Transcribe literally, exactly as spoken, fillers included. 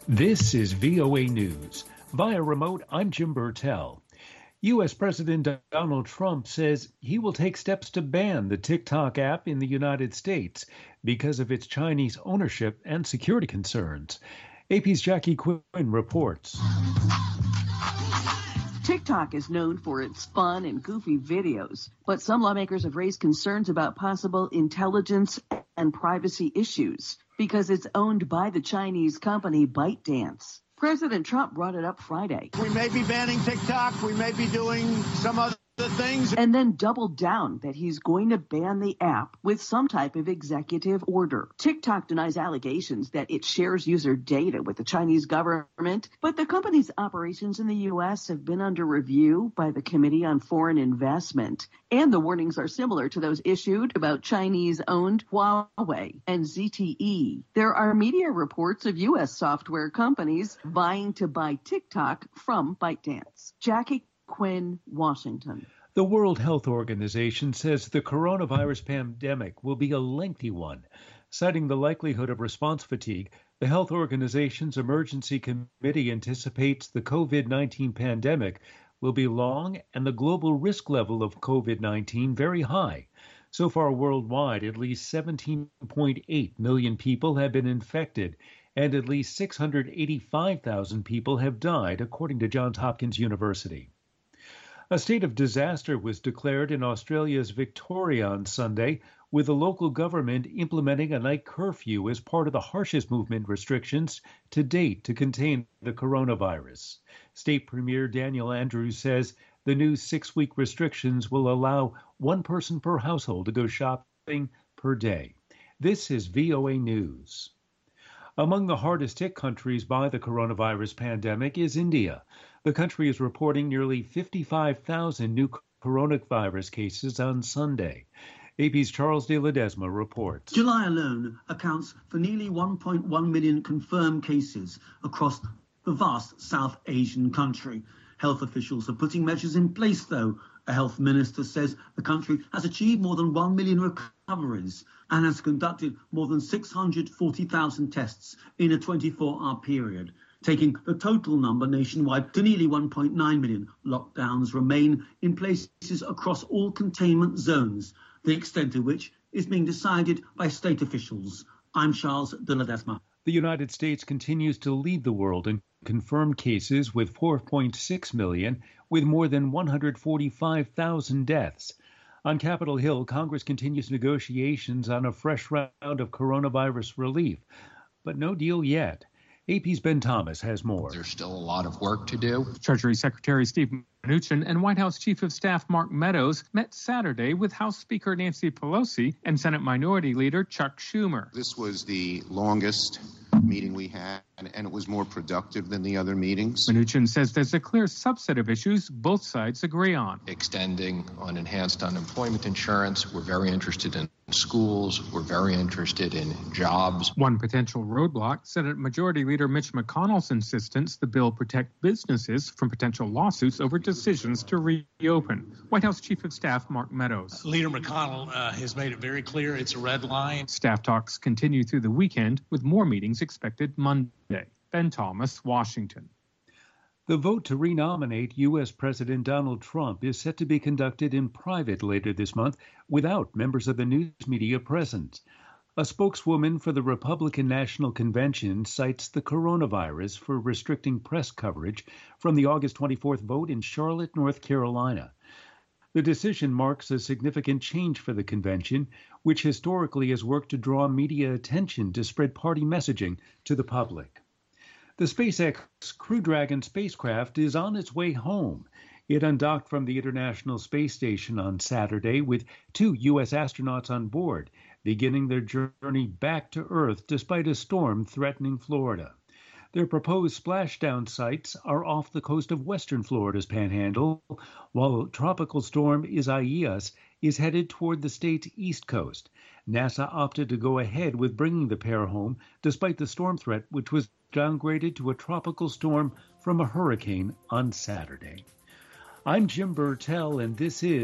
This is V O A News. Via remote, I'm Jim Burtell. U S. President Donald Trump says he will take steps to ban the TikTok app in the United States because of its Chinese ownership and security concerns. A P's Jackie Quinn reports. TikTok is known for its fun and goofy videos, but some lawmakers have raised concerns about possible intelligence and privacy issues because it's owned by the Chinese company ByteDance. President Trump brought it up Friday. We may be banning TikTok. We may be doing some other things. And then doubled down that he's going to ban the app with some type of executive order. TikTok denies allegations that it shares user data with the Chinese government, but the company's operations in the U S have been under review by the Committee on Foreign Investment. And the warnings are similar to those issued about Chinese-owned Huawei and Z T E. There are media reports of U S software companies vying to buy TikTok from ByteDance. Jackie Quinn, Washington. The World Health Organization says the coronavirus pandemic will be a lengthy one. Citing the likelihood of response fatigue, the health organization's emergency committee anticipates the COVID nineteen pandemic will be long and the global risk level of COVID nineteen very high. So far worldwide, at least seventeen point eight million people have been infected, and at least six hundred eighty-five thousand people have died, according to Johns Hopkins University. A state of disaster was declared in Australia's Victoria on Sunday, with the local government implementing a night curfew as part of the harshest movement restrictions to date to contain the coronavirus. State Premier Daniel Andrews says the new six-week restrictions will allow one person per household to go shopping per day. This is V O A News. Among the hardest hit countries by the coronavirus pandemic is India. The country is reporting nearly fifty-five thousand new coronavirus cases on Sunday. A P's Charles de Ledesma reports. July alone accounts for nearly one point one million confirmed cases across the vast South Asian country. Health officials are putting measures in place, though. A health minister says the country has achieved more than one million recoveries and has conducted more than six hundred forty thousand tests in a twenty-four hour period, taking the total number nationwide to nearly one point nine million. Lockdowns remain in places across all containment zones, the extent of which is being decided by state officials. I'm Charles de Ledesma. The United States continues to lead the world in confirmed cases with four point six million, with more than one hundred forty-five thousand deaths. On Capitol Hill, Congress continues negotiations on a fresh round of coronavirus relief, but no deal yet. A P's Ben Thomas has more. There's still a lot of work to do. Treasury Secretary Steve Mnuchin and White House Chief of Staff Mark Meadows met Saturday with House Speaker Nancy Pelosi and Senate Minority Leader Chuck Schumer. This was the longest meeting we had, and it was more productive than the other meetings. Mnuchin says there's a clear subset of issues both sides agree on. Extending on enhanced unemployment insurance. We're very interested in schools. We're very interested in jobs. One potential roadblock, Senate Majority Leader Mitch McConnell's insistence the bill protect businesses from potential lawsuits over decisions to reopen. White House Chief of Staff Mark Meadows. Leader McConnell uh, has made it very clear it's a red line. Staff talks continue through the weekend with more meetings expected Monday. Ben Thomas, Washington. The vote to renominate U S. President Donald Trump is set to be conducted in private later this month without members of the news media present. A spokeswoman for the Republican National Convention cites the coronavirus for restricting press coverage from the August twenty-fourth vote in Charlotte, North Carolina. The decision marks a significant change for the convention, which historically has worked to draw media attention to spread party messaging to the public. The SpaceX Crew Dragon spacecraft is on its way home. It undocked from the International Space Station on Saturday with two U S astronauts on board, beginning their journey back to Earth despite a storm threatening Florida. Their proposed splashdown sites are off the coast of western Florida's Panhandle, while tropical storm Isaias is headed toward the state's east coast. NASA opted to go ahead with bringing the pair home despite the storm threat, which was downgraded to a tropical storm from a hurricane on Saturday. I'm Jim Burtell, and this is